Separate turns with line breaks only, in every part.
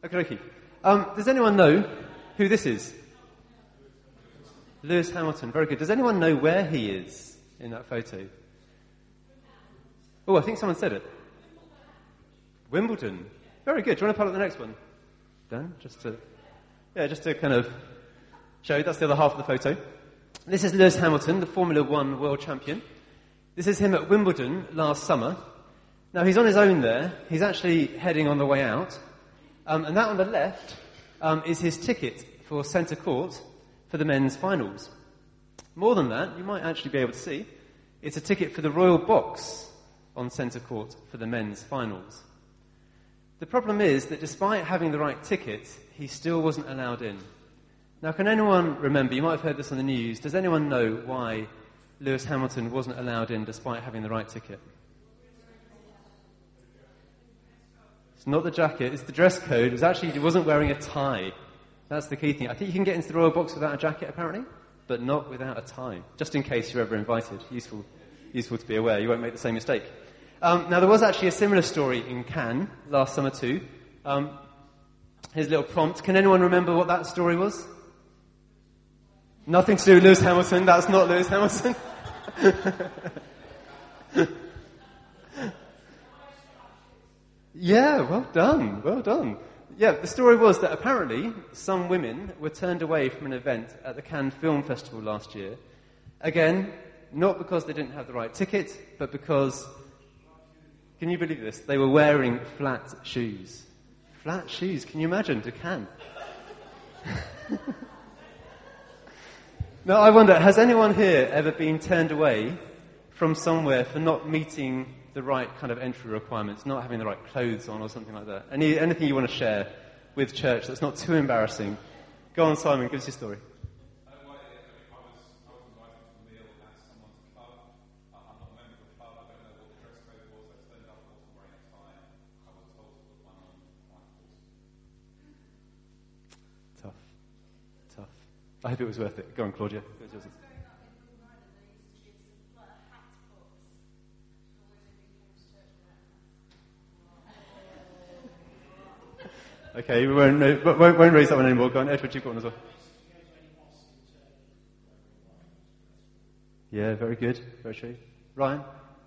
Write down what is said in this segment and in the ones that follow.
Okay. Does anyone know who this is? Lewis Hamilton. Very good. Does anyone know where he is in that photo? Oh, I think someone said it. Wimbledon. Very good. Do you want to pull up the next one? Dan? Just to kind of show you. That's the other half of the photo. This is Lewis Hamilton, the Formula One world champion. This is him at Wimbledon last summer. Now, he's on his own there. He's actually heading on the way out. And that on the left is his ticket for centre court for the men's finals. More than that, you might actually be able to see, it's a ticket for the Royal Box on centre court for the men's finals. The problem is that despite having the right ticket, he still wasn't allowed in. Now, can anyone remember, you might have heard this on the news, does anyone know why Lewis Hamilton wasn't allowed in despite having the right ticket? It's not the jacket, it's the dress code. He wasn't wearing a tie. That's the key thing. I think you can get into the Royal Box without a jacket, apparently, but not without a tie. Just in case you're ever invited. Useful to be aware. You won't make the same mistake. Now, there was actually a similar story in Cannes last summer too. Here's a little prompt. Can anyone remember what that story was? Nothing to do with Lewis Hamilton. That's not Lewis Hamilton. Yeah, well done. Yeah, the story was that apparently some women were turned away from an event at the Cannes Film Festival last year. Again, not because they didn't have the right ticket, but because, can you believe this? They were wearing flat shoes. Flat shoes, can you imagine, to Cannes? Now, I wonder, has anyone here ever been turned away from somewhere for not meeting the right kind of entry requirements, not having the right clothes on or something like that? Anything you want to share with church that's not too embarrassing? Go on, Simon, give us your story.
I was invited to a meal at someone's club. I'm not a member of the club. I don't know what the dress code was. I turned up, I wasn't wearing a tie. I was told to put one on my horse.
Tough. I hope it was worth it. Go on, Claudia. Okay, we won't raise that one anymore. Go on, Edward, you've got one as well. Yeah, very good. Very true. Ryan?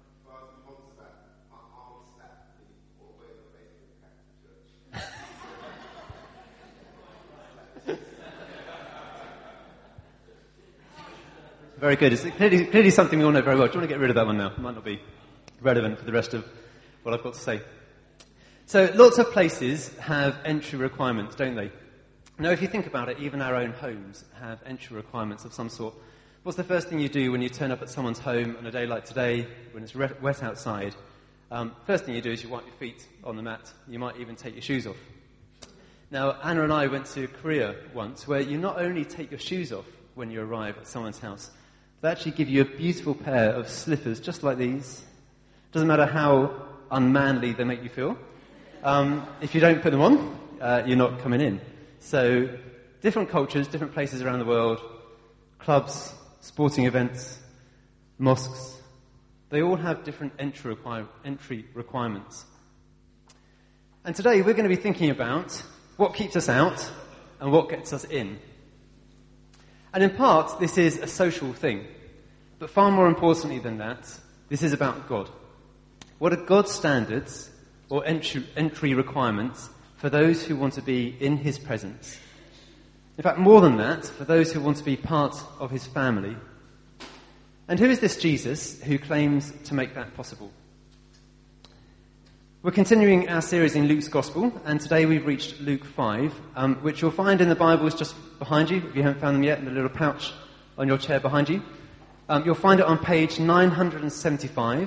Very good. It's clearly something we all know very well. Do you want to get rid of that one now? It might not be relevant for the rest of what I've got to say. So lots of places have entry requirements, don't they? Now, if you think about it, even our own homes have entry requirements of some sort. What's the first thing you do when you turn up at someone's home on a day like today, when it's wet outside? First thing you do is you wipe your feet on the mat. You might even take your shoes off. Now, Anna and I went to Korea once, where you not only take your shoes off when you arrive at someone's house, they actually give you a beautiful pair of slippers just like these. Doesn't matter how unmanly they make you feel. If you don't put them on, you're not coming in. So, different cultures, different places around the world, clubs, sporting events, mosques, they all have different entry requirements. And today we're going to be thinking about what keeps us out and what gets us in. And in part, this is a social thing. But far more importantly than that, this is about God. What are God's standards or entry requirements for those who want to be in his presence? In fact, more than that, for those who want to be part of his family. And who is this Jesus who claims to make that possible? We're continuing our series in Luke's Gospel, and today we've reached Luke 5, which you'll find in the Bibles just behind you, if you haven't found them yet, in the little pouch on your chair behind you. You'll find it on page 975.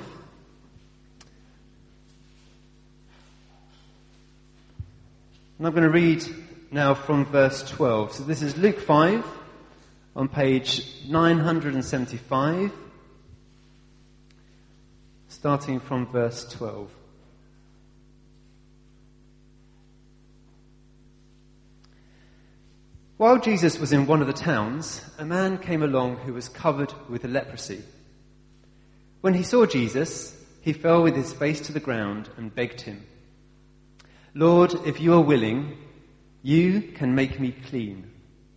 And I'm going to read now from verse 12. So this is Luke 5 on page 975, starting from verse 12. While Jesus was in one of the towns, a man came along who was covered with leprosy. When he saw Jesus, he fell with his face to the ground and begged him, "Lord, if you are willing, You can make me clean."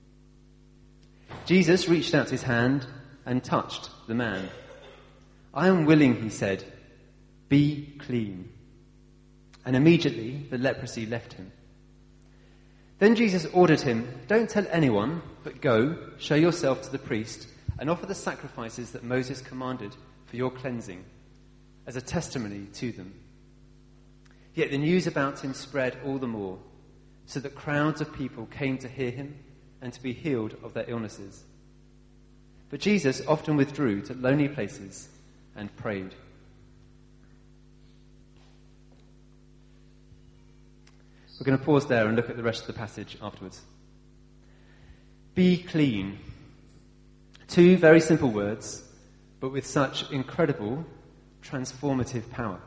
Jesus reached out his hand and touched the man. "I am willing," he said. "Be clean." And immediately the leprosy left him. Then Jesus ordered him, "Don't tell anyone, but go, show yourself to the priest, and offer the sacrifices that Moses commanded for your cleansing, as a testimony to them." Yet the news about him spread all the more, so that crowds of people came to hear him and to be healed of their illnesses. But Jesus often withdrew to lonely places and prayed. We're going to pause there and look at the rest of the passage afterwards. Be clean. Two very simple words, but with such incredible, transformative power.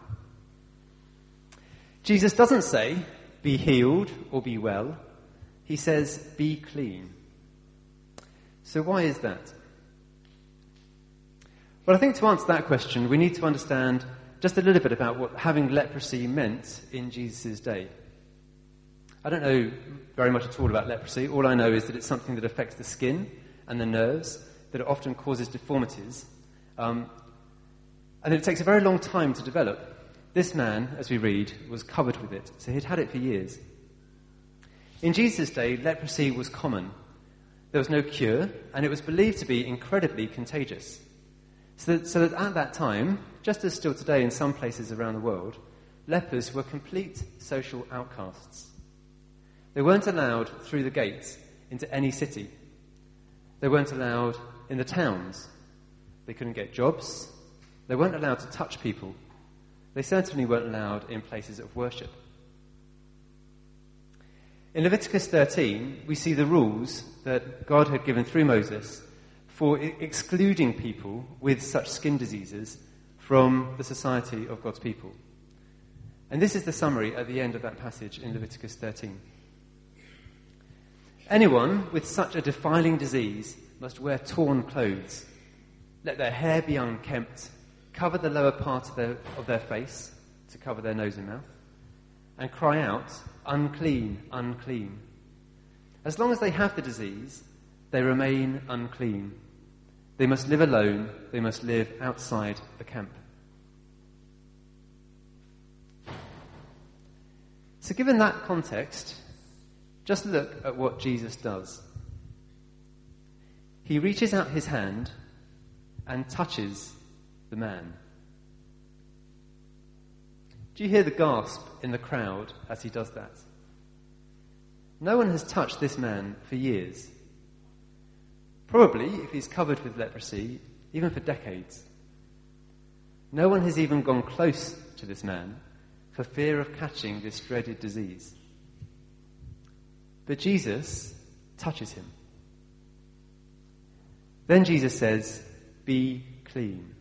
Jesus doesn't say, be healed or be well. He says, be clean. So why is that? Well, I think to answer that question, we need to understand just a little bit about what having leprosy meant in Jesus' day. I don't know very much at all about leprosy. All I know is that it's something that affects the skin and the nerves, that it often causes deformities, and that it takes a very long time to develop. This man, as we read, was covered with it, so he'd had it for years. In Jesus' day, leprosy was common. There was no cure, and it was believed to be incredibly contagious. So that at that time, just as still today in some places around the world, lepers were complete social outcasts. They weren't allowed through the gates into any city. They weren't allowed in the towns. They couldn't get jobs. They weren't allowed to touch people. They certainly weren't allowed in places of worship. In Leviticus 13, we see the rules that God had given through Moses for excluding people with such skin diseases from the society of God's people. And this is the summary at the end of that passage in Leviticus 13. Anyone with such a defiling disease must wear torn clothes, let their hair be unkempt, cover the lower part of their face to cover their nose and mouth, and cry out, "Unclean, unclean." As long as they have the disease, they remain unclean. They must live alone. They must live outside the camp. So given that context, just look at what Jesus does. He reaches out his hand and touches the man. Do you hear the gasp in the crowd as he does that? No one has touched this man for years. Probably, if he's covered with leprosy, even for decades. No one has even gone close to this man for fear of catching this dreaded disease. But Jesus touches him. Then Jesus says, "Be clean."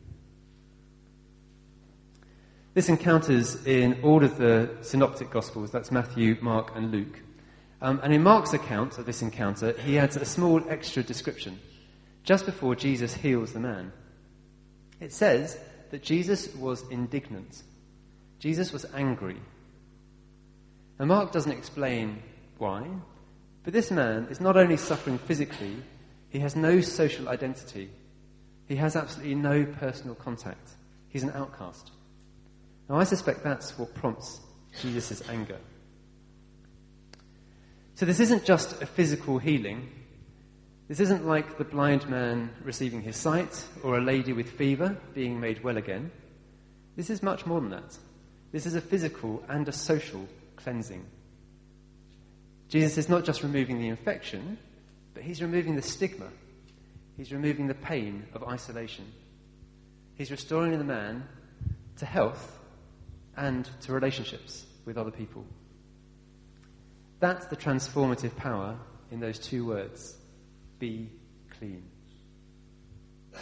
This encounters in all of the synoptic Gospels, that's Matthew, Mark and Luke. And in Mark's account of this encounter, he adds a small extra description just before Jesus heals the man. It says that Jesus was indignant. Jesus was angry. And Mark doesn't explain why, but this man is not only suffering physically, he has no social identity. He has absolutely no personal contact. He's an outcast. Now, I suspect that's what prompts Jesus' anger. So this isn't just a physical healing. This isn't like the blind man receiving his sight or a lady with fever being made well again. This is much more than that. This is a physical and a social cleansing. Jesus is not just removing the infection, but he's removing the stigma. He's removing the pain of isolation. He's restoring the man to health and to relationships with other people. That's the transformative power in those two words, be clean. But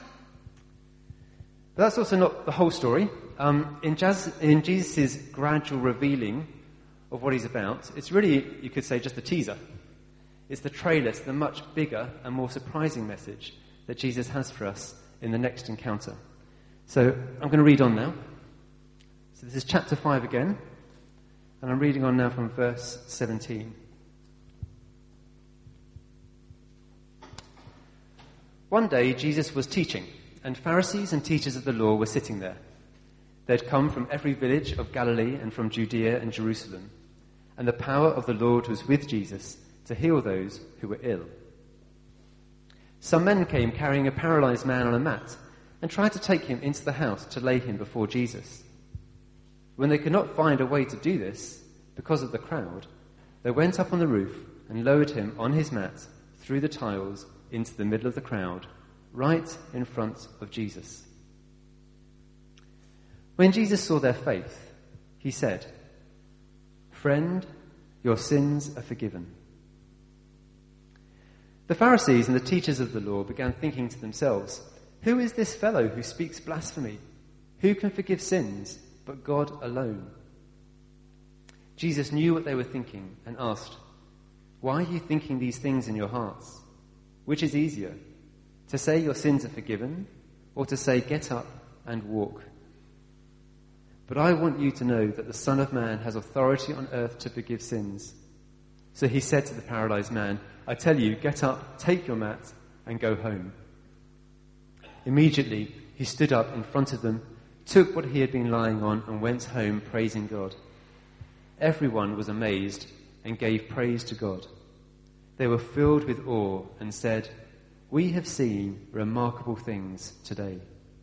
that's also not the whole story. In Jesus' gradual revealing of what he's about, it's really, you could say, just a teaser. It's the trailer to the much bigger and more surprising message that Jesus has for us in the next encounter. So I'm going to read on now. So this is chapter 5 again, and I'm reading on now from verse 17. One day Jesus was teaching, and Pharisees and teachers of the law were sitting there. They'd come from every village of Galilee and from Judea and Jerusalem, and the power of the Lord was with Jesus to heal those who were ill. Some men came carrying a paralyzed man on a mat and tried to take him into the house to lay him before Jesus. When they could not find a way to do this because of the crowd, they went up on the roof and lowered him on his mat through the tiles into the middle of the crowd, right in front of Jesus. When Jesus saw their faith, he said, "Friend, your sins are forgiven." The Pharisees and the teachers of the law began thinking to themselves, "Who is this fellow who speaks blasphemy? Who can forgive sins but God alone?" Jesus knew what they were thinking and asked, "Why are you thinking these things in your hearts? Which is easier, to say your sins are forgiven, or to say get up and walk? But I want you to know that the Son of Man has authority on earth to forgive sins." So he said to the paralyzed man, "I tell you, get up, take your mat, and go home." Immediately he stood up in front of them, took what he had been lying on, and went home praising God. Everyone was amazed and gave praise to God. They were filled with awe and said, "We have seen remarkable things today."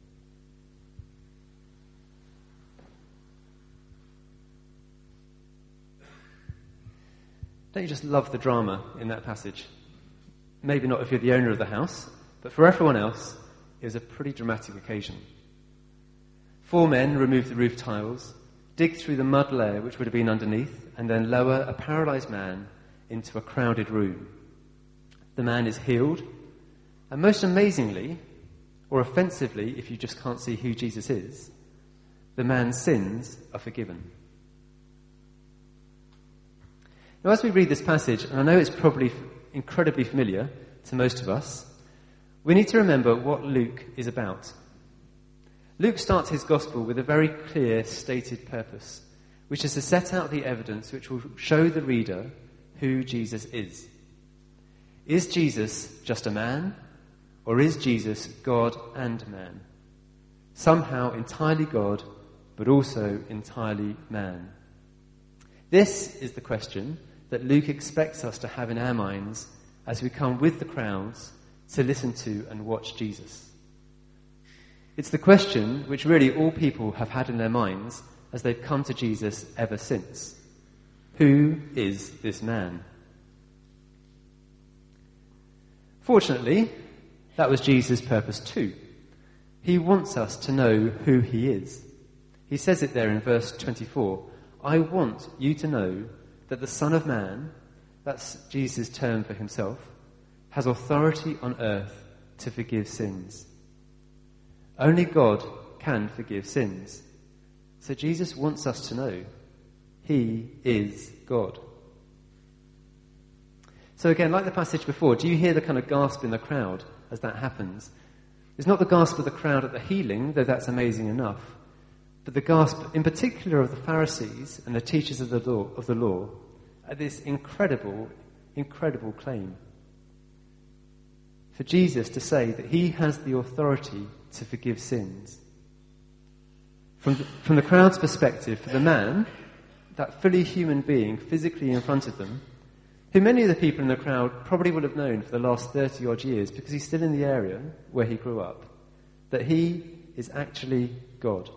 Don't you just love the drama in that passage? Maybe not if you're the owner of the house, but for everyone else, it was a pretty dramatic occasion. 4 men remove the roof tiles, dig through the mud layer which would have been underneath, and then lower a paralyzed man into a crowded room. The man is healed, and most amazingly, or offensively if you just can't see who Jesus is, the man's sins are forgiven. Now, as we read this passage, and I know it's probably incredibly familiar to most of us, we need to remember what Luke is about. Luke starts his gospel with a very clear stated purpose, which is to set out the evidence which will show the reader who Jesus is. Is Jesus just a man, or is Jesus God and man? Somehow entirely God, but also entirely man. This is the question that Luke expects us to have in our minds as we come with the crowds to listen to and watch Jesus. It's the question which really all people have had in their minds as they've come to Jesus ever since. Who is this man? Fortunately, that was Jesus' purpose too. He wants us to know who he is. He says it there in verse 24, "I want you to know that the Son of Man," that's Jesus' term for himself, "has authority on earth to forgive sins." Only God can forgive sins. So Jesus wants us to know he is God. So again, like the passage before, do you hear the kind of gasp in the crowd as that happens? It's not the gasp of the crowd at the healing, though that's amazing enough, but the gasp in particular of the Pharisees and the teachers of the law at this incredible claim. For Jesus to say that he has the authority to forgive sins. From the crowd's perspective, for the man, that fully human being physically in front of them, who many of the people in the crowd probably would have known for the last 30 odd years because he's still in the area where he grew up, that he is actually God.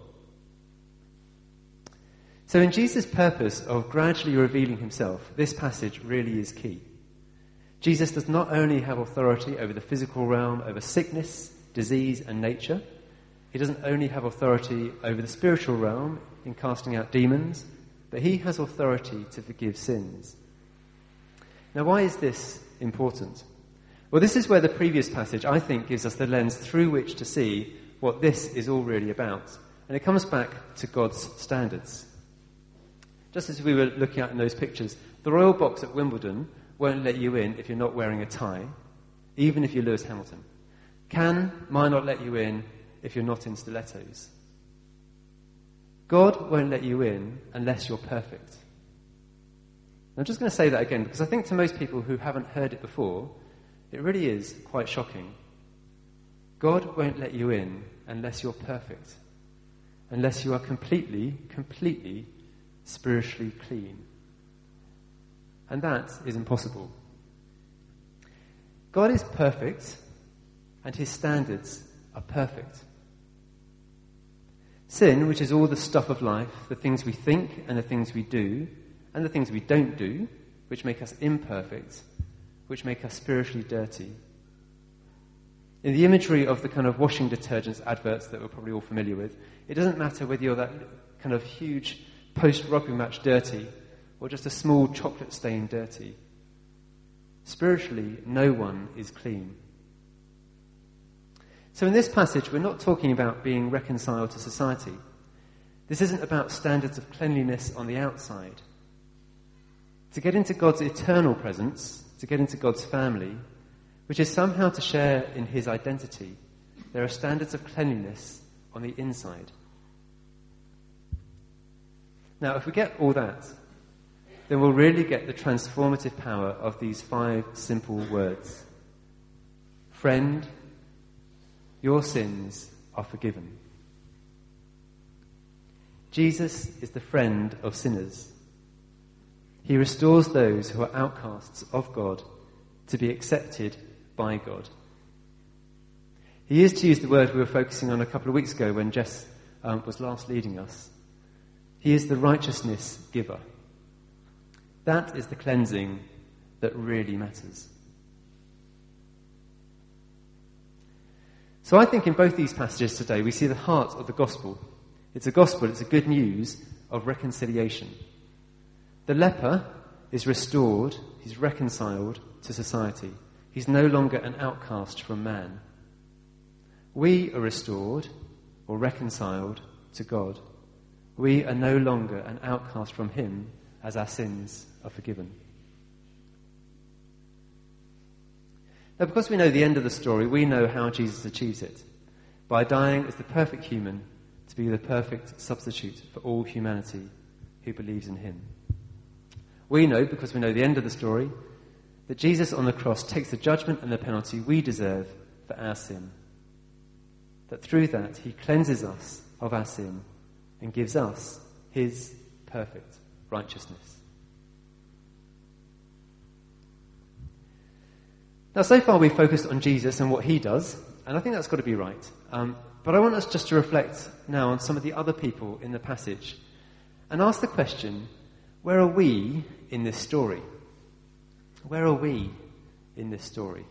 So in Jesus' purpose of gradually revealing himself, this passage really is key. Jesus does not only have authority over the physical realm, over sickness, disease, and nature. He doesn't only have authority over the spiritual realm in casting out demons, but he has authority to forgive sins. Now, why is this important? Well, this is where the previous passage, I think, gives us the lens through which to see what this is all really about. And it comes back to God's standards. Just as we were looking at in those pictures, the Royal Box at Wimbledon won't let you in if you're not wearing a tie, even if you're Lewis Hamilton. Might not let you in if you're not in stilettos. God won't let you in unless you're perfect. I'm just going to say that again because I think to most people who haven't heard it before, it really is quite shocking. God won't let you in unless you're perfect, unless you are completely spiritually clean. And that is impossible. God is perfect, and his standards are perfect. Sin, which is all the stuff of life, the things we think and the things we do, and the things we don't do, which make us imperfect, which make us spiritually dirty. In the imagery of the kind of washing detergents adverts that we're probably all familiar with, it doesn't matter whether you're that kind of huge post-rugby match dirty or just a small chocolate stain dirty. Spiritually, no one is clean. So in this passage, we're not talking about being reconciled to society. This isn't about standards of cleanliness on the outside. To get into God's eternal presence, to get into God's family, which is somehow to share in his identity, there are standards of cleanliness on the inside. Now, if we get all that, then we'll really get the transformative power of these 5 simple words. Friend, your sins are forgiven. Jesus is the friend of sinners. He restores those who are outcasts of God to be accepted by God. He is, to use the word we were focusing on a couple of weeks ago when Jess was last leading us, he is the righteousness giver. That is the cleansing that really matters. So I think in both these passages today we see the heart of the gospel. It's a gospel, it's a good news of reconciliation. The leper is restored, he's reconciled to society. He's no longer an outcast from man. We are restored or reconciled to God. We are no longer an outcast from him as our sins are forgiven. Now, because we know the end of the story, we know how Jesus achieves it. By dying as the perfect human to be the perfect substitute for all humanity who believes in him. We know, because we know the end of the story, that Jesus on the cross takes the judgment and the penalty we deserve for our sin. That through that he cleanses us of our sin and gives us his perfect righteousness. Now, so far we've focused on Jesus and what he does, and I think that's got to be right. But I want us just to reflect now on some of the other people in the passage and ask the question, where are we in this story? Where are we in this story?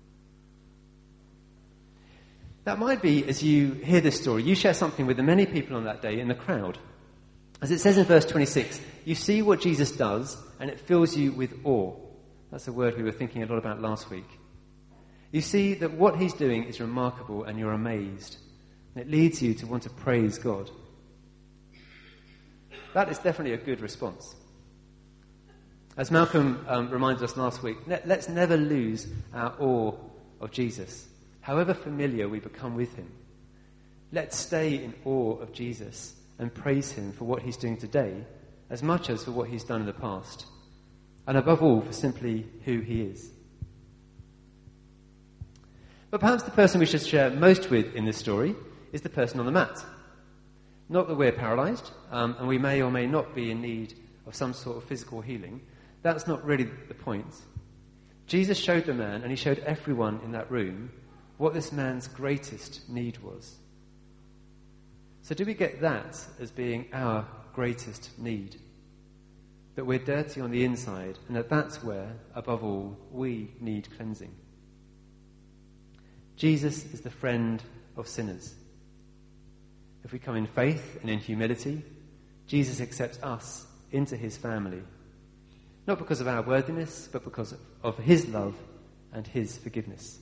That might be, as you hear this story, you share something with the many people on that day in the crowd. As it says in verse 26, you see what Jesus does and it fills you with awe. That's a word we were thinking a lot about last week. You see that what he's doing is remarkable and you're amazed. And it leads you to want to praise God. That is definitely a good response. As Malcolm reminded us last week, let's never lose our awe of Jesus, however familiar we become with him. Let's stay in awe of Jesus and praise him for what he's doing today, as much as for what he's done in the past. And above all, for simply who he is. But perhaps the person we should share most with in this story is the person on the mat. Not that we're paralysed, and we may or may not be in need of some sort of physical healing. That's not really the point. Jesus showed the man, and he showed everyone in that room, what this man's greatest need was. So do we get that as being our greatest need? That we're dirty on the inside, and that's where, above all, we need cleansing. Jesus is the friend of sinners. If we come in faith and in humility, Jesus accepts us into his family. Not because of our worthiness, but because of his love and his forgiveness.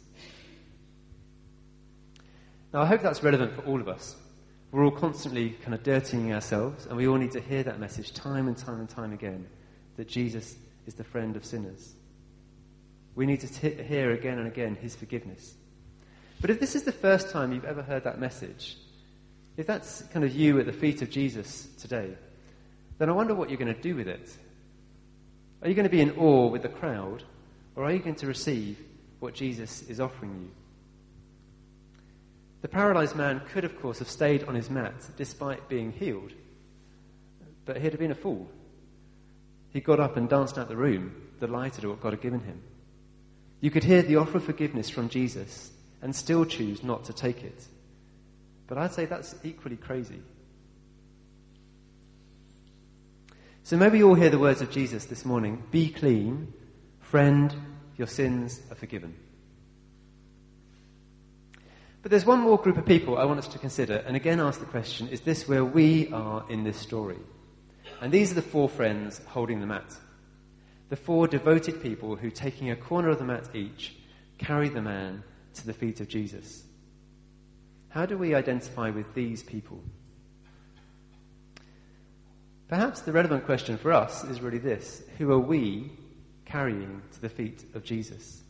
Now, I hope that's relevant for all of us. We're all constantly kind of dirtying ourselves, and we all need to hear that message time and time and time again, that Jesus is the friend of sinners. We need to hear again and again his forgiveness. But if this is the first time you've ever heard that message, if that's kind of you at the feet of Jesus today, then I wonder what you're going to do with it. Are you going to be in awe with the crowd, or are you going to receive what Jesus is offering you? The paralyzed man could, of course, have stayed on his mat despite being healed, but he'd have been a fool. He got up and danced out the room, delighted at what God had given him. You could hear the offer of forgiveness from Jesus and still choose not to take it. But I'd say that's equally crazy. So maybe you'll hear the words of Jesus this morning. Be clean, friend, your sins are forgiven. But there's one more group of people I want us to consider, and again ask the question, is this where we are in this story? And these are the 4 friends holding the mat. The 4 devoted people who, taking a corner of the mat each, carry the man to the feet of Jesus. How do we identify with these people? Perhaps the relevant question for us is really this: who are we carrying to the feet of Jesus?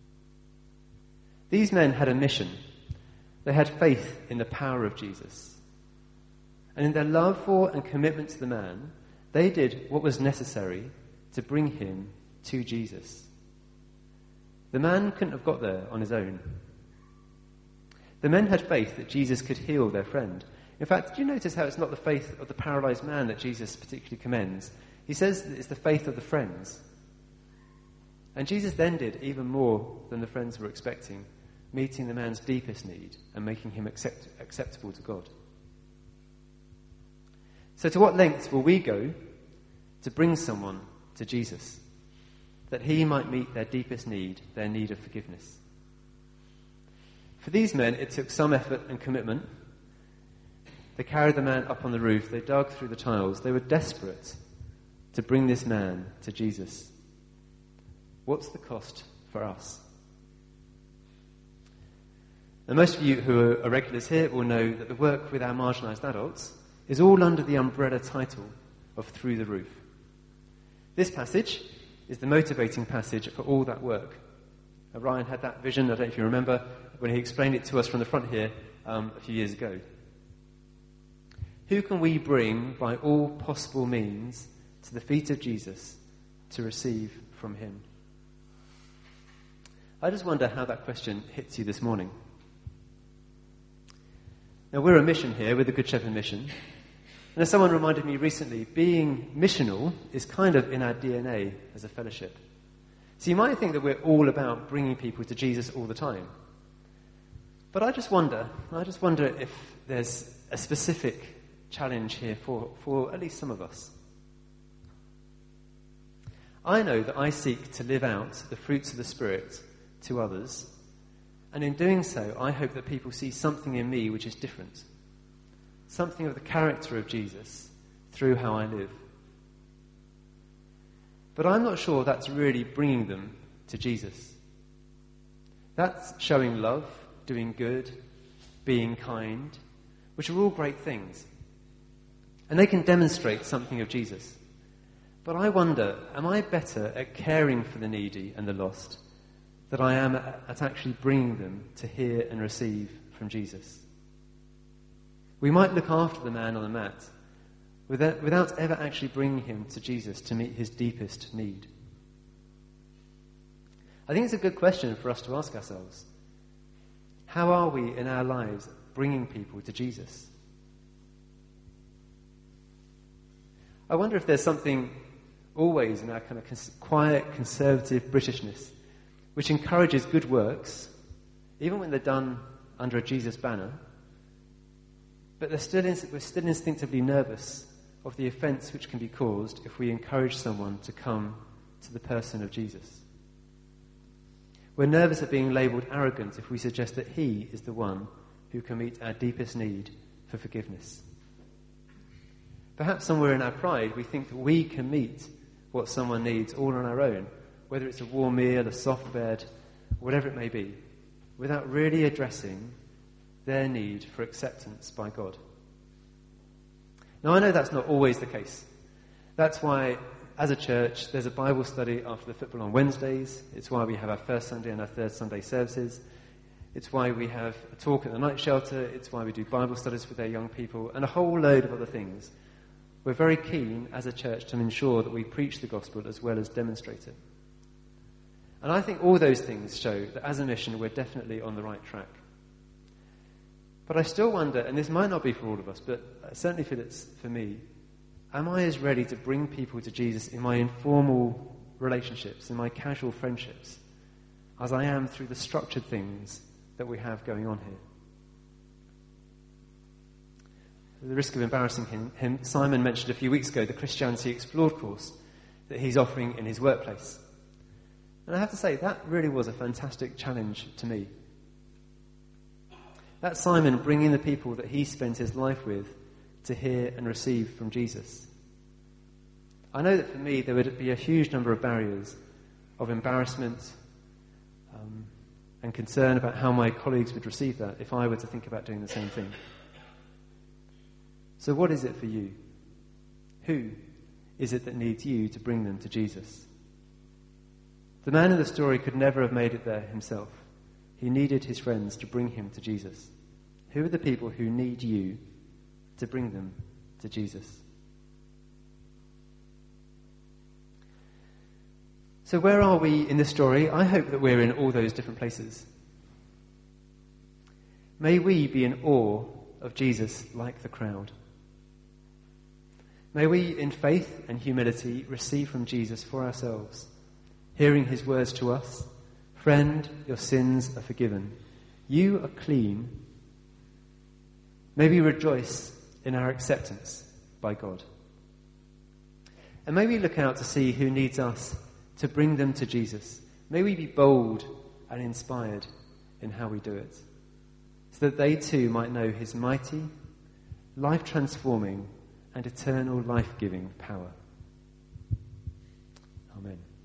These men had a mission. They had faith in the power of Jesus. And in their love for and commitment to the man, they did what was necessary to bring him to Jesus. The man couldn't have got there on his own. The men had faith that Jesus could heal their friend. In fact, did you notice how it's not the faith of the paralyzed man that Jesus particularly commends? He says that it's the faith of the friends. And Jesus then did even more than the friends were expecting, meeting the man's deepest need and making him acceptable to God. So to what lengths will we go to bring someone to Jesus, that he might meet their deepest need, their need of forgiveness? For these men, it took some effort and commitment. They carried the man up on the roof. They dug through the tiles. They were desperate to bring this man to Jesus. What's the cost for us? Now, most of you who are regulars here will know that the work with our marginalised adults is all under the umbrella title of Through the Roof. This passage is the motivating passage for all that work. Ryan had that vision, I don't know if you remember, when he explained it to us from the front here a few years ago. Who can we bring by all possible means to the feet of Jesus to receive from him? I just wonder how that question hits you this morning. Now, we're a mission here, we're the Good Shepherd mission. And as someone reminded me recently, being missional is kind of in our DNA as a fellowship. So you might think that we're all about bringing people to Jesus all the time. But I just wonder if there's a specific challenge here for at least some of us. I know that I seek to live out the fruits of the Spirit to others, and in doing so, I hope that people see something in me which is different, something of the character of Jesus through how I live. But I'm not sure that's really bringing them to Jesus. That's showing love, doing good, being kind, which are all great things. And they can demonstrate something of Jesus. But I wonder, am I better at caring for the needy and the lost than I am at actually bringing them to hear and receive from Jesus? We might look after the man on the mat without ever actually bringing him to Jesus to meet his deepest need. I think it's a good question for us to ask ourselves. How are we in our lives bringing people to Jesus? I wonder if there's something always in our kind of quiet, conservative Britishness which encourages good works, even when they're done under a Jesus banner, but we're still instinctively nervous of the offence which can be caused if we encourage someone to come to the person of Jesus. We're nervous of being labelled arrogant if we suggest that he is the one who can meet our deepest need for forgiveness. Perhaps somewhere in our pride we think that we can meet what someone needs all on our own, whether it's a warm meal, a soft bed, whatever it may be, without really addressing their need for acceptance by God. Now, I know that's not always the case. That's why, as a church, there's a Bible study after the football on Wednesdays. It's why we have our first Sunday and our third Sunday services. It's why we have a talk at the night shelter. It's why we do Bible studies with our young people and a whole load of other things. We're very keen as a church to ensure that we preach the gospel as well as demonstrate it. And I think all those things show that as a mission we're definitely on the right track. But I still wonder, and this might not be for all of us, but I certainly feel it's for me, am I as ready to bring people to Jesus in my informal relationships, in my casual friendships, as I am through the structured things that we have going on here? At the risk of embarrassing him, Simon mentioned a few weeks ago the Christianity Explored course that he's offering in his workplace. And I have to say, that really was a fantastic challenge to me. That's Simon bringing the people that he spent his life with to hear and receive from Jesus. I know that for me there would be a huge number of barriers of embarrassment and concern about how my colleagues would receive that if I were to think about doing the same thing. So what is it for you? Who is it that needs you to bring them to Jesus? The man in the story could never have made it there himself. He needed his friends to bring him to Jesus. Who are the people who need you to bring them to Jesus? So where are we in this story? I hope that we're in all those different places. May we be in awe of Jesus like the crowd. May we, in faith and humility, receive from Jesus for ourselves, hearing his words to us, "Friend, your sins are forgiven. You are clean." May we rejoice in our acceptance by God. And may we look out to see who needs us to bring them to Jesus. May we be bold and inspired in how we do it, so that they too might know his mighty, life-transforming, and eternal life-giving power. Amen.